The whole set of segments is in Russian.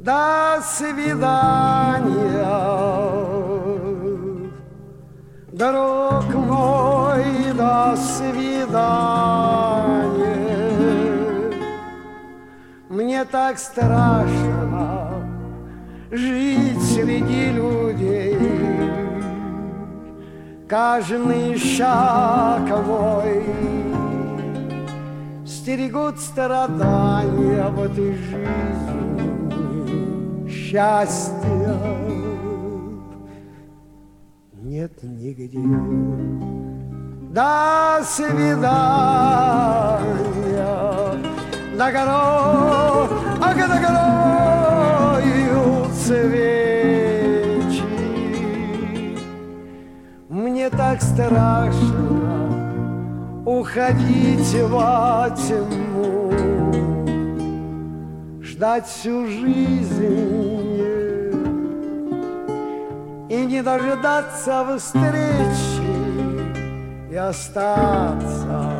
До свидания, друг мой, до свидания. Мне так страшно жить среди людей. Каждый шаг мой стерегут страдания в этой жизни. Счастья нет нигде. До свидания. Догораются свечи. Мне так страшно уходить во тьму, ждать всю жизнь и не дожидаться встречи и остаться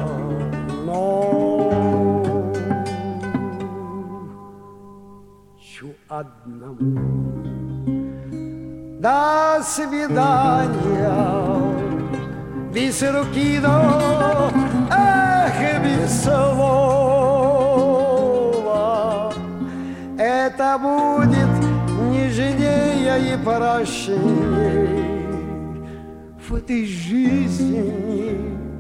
ночью одному. До свидания, без руки, до без слова. Это будет нежнее и прощней в этой жизни.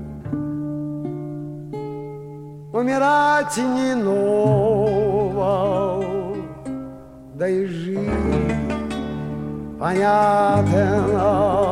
Умирать не ново, да и жить понятно.